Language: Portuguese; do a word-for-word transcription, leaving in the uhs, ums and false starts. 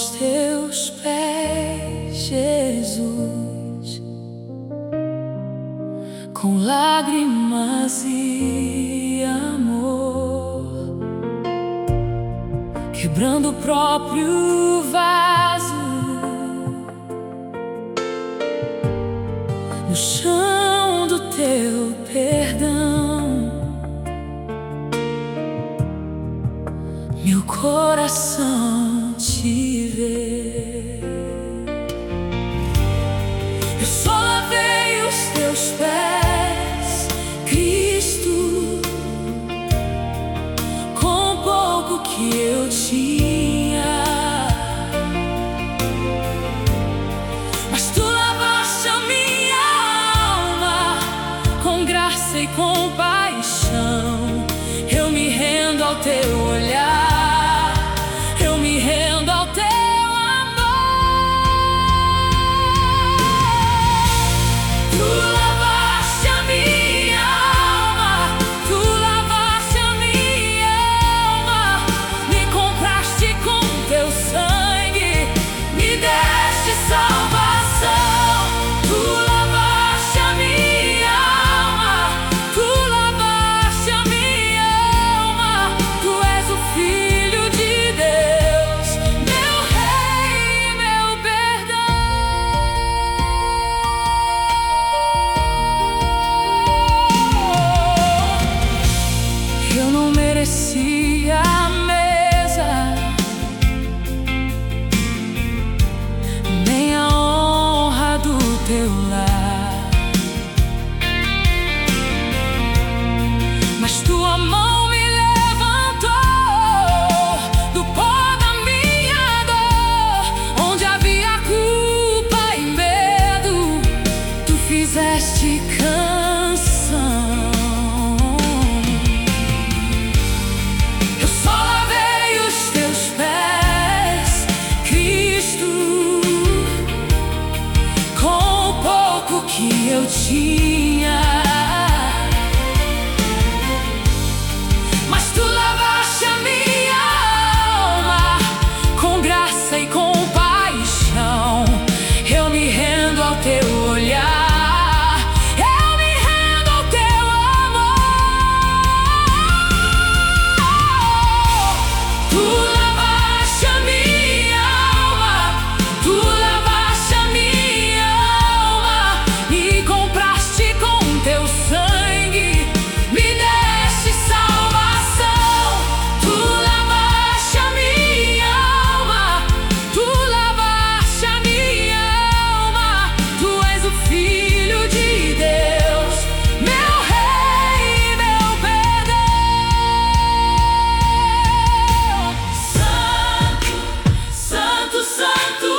aos teus pés, Jesus, com lágrimas e amor, quebrando o próprio vaso no chão do teu perdão. Meu coração te vê. Eu só lavei os teus pés, Cristo, com o pouco que eu tinha. Mas tu lavaste a minha alma com graça e compaixão. Eu me rendo ao teu olhar. Merecia a mesa, nem a honra do teu lar, mas tua mão me levantou do pó da minha dor, onde havia culpa e medo, tu fizeste canção. Que eu tinha, mas tu lavaste a minha alma com graça e compaixão. Eu me rendo ao teu olhar, eu me rendo ao teu amor. Tu lavaste a minha alma, tu lavaste a minha teu sangue, me deste salvação. Tu lavaste a minha alma, tu lavaste a minha alma. Tu és o Filho de Deus, meu Rei, meu perdão. Santo, Santo, Santo